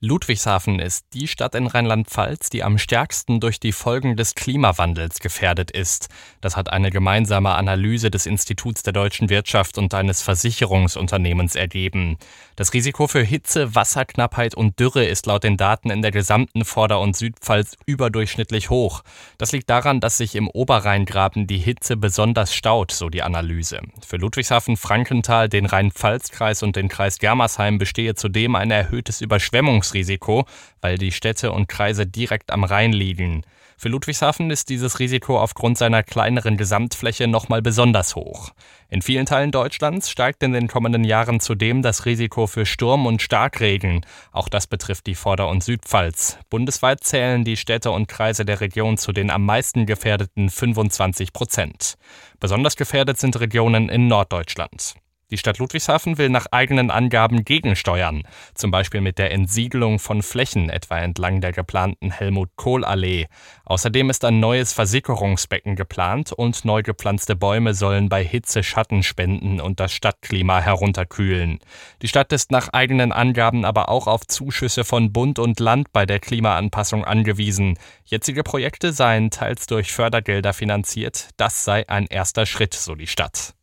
Ludwigshafen ist die Stadt in Rheinland-Pfalz, die am stärksten durch die Folgen des Klimawandels gefährdet ist. Das hat eine gemeinsame Analyse des Instituts der deutschen Wirtschaft und eines Versicherungsunternehmens ergeben. Das Risiko für Hitze, Wasserknappheit und Dürre ist laut den Daten in der gesamten Vorder- und Südpfalz überdurchschnittlich hoch. Das liegt daran, dass sich im Oberrheingraben die Hitze besonders staut, so die Analyse. Für Ludwigshafen, Frankenthal, den Rhein-Pfalz-Kreis und den Kreis Germersheim bestehe zudem ein erhöhtes Überschwemmungsrisiko, weil die Städte und Kreise direkt am Rhein liegen. Für Ludwigshafen ist dieses Risiko aufgrund seiner kleineren Gesamtfläche nochmal besonders hoch. In vielen Teilen Deutschlands steigt in den kommenden Jahren zudem das Risiko für Sturm- und Starkregen. Auch das betrifft die Vorder- und Südpfalz. Bundesweit zählen die Städte und Kreise der Region zu den am meisten gefährdeten 25%. Besonders gefährdet sind Regionen in Norddeutschland. Die Stadt Ludwigshafen will nach eigenen Angaben gegensteuern, zum Beispiel mit der Entsiegelung von Flächen, etwa entlang der geplanten Helmut-Kohl-Allee. Außerdem ist ein neues Versickerungsbecken geplant und neu gepflanzte Bäume sollen bei Hitze Schatten spenden und das Stadtklima herunterkühlen. Die Stadt ist nach eigenen Angaben aber auch auf Zuschüsse von Bund und Land bei der Klimaanpassung angewiesen. Jetzige Projekte seien teils durch Fördergelder finanziert, das sei ein erster Schritt, so die Stadt.